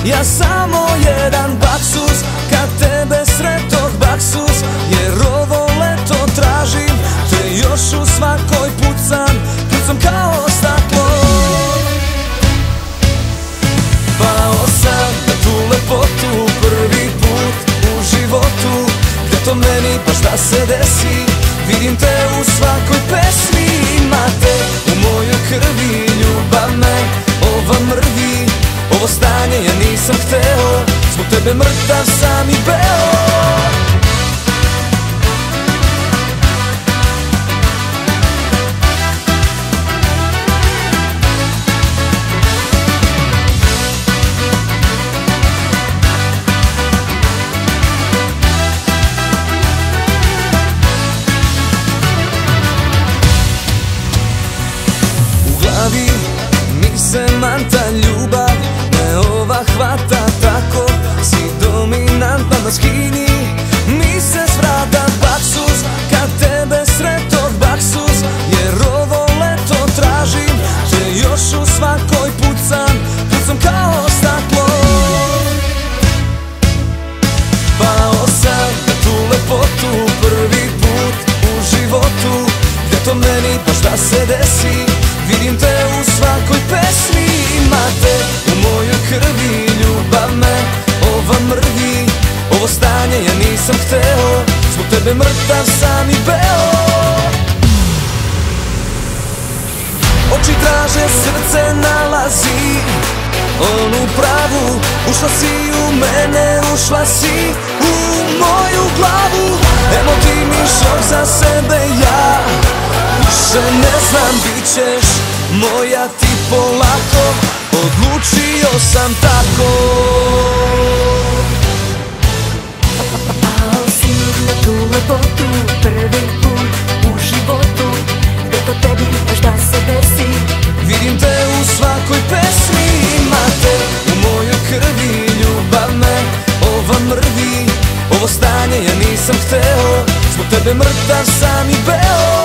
Ja samo jedan baksus, kad tebe sretoh baksus, jer ovo leto tražim te još u svakoj pucam kao staklo. Pao sam na tu lepotu prvi put u životu, gde to meni pa šta se desi, vidim te u svakoj pesmi. Imate u mojoj krvi, ljubav me ova mrvi, ovo stanje ja nisam hteo, zbog tebe mrtav sam i beo. Mi se manta ljubav, ne ova hvata tako, si dominantna na skini, mi se svrata baksus, kad tebe sretoh baksus, jer ovo leto tražim te još u svakoj pucam kao staklo. Pao sam na tu lepotu prvi put u životu, gde to meni pa šta se desi, vidim te u svakoj pesmi. Imate u mojoj krvi, ljubav me ova mrvi, ovo stanje ja nisam hteo, zbog tebe mrtav sam i beo. Oči traže, srce nalazi onu pravu, ušla si u mene, ušla si u moju glavu. Emotivni šok za sebe ja više ne znam, bit ćeš moja ti polako, odlučio sam tako. Pao si na tu lepotu prvi put u životu, gde to tebi baš da se desi, vidim te u svakoj pesmi. Imate u mojoj krvi, ljubav me ova mrvi, ovo stanje ja nisam hteo, zbog tebe mrtav sam i beo.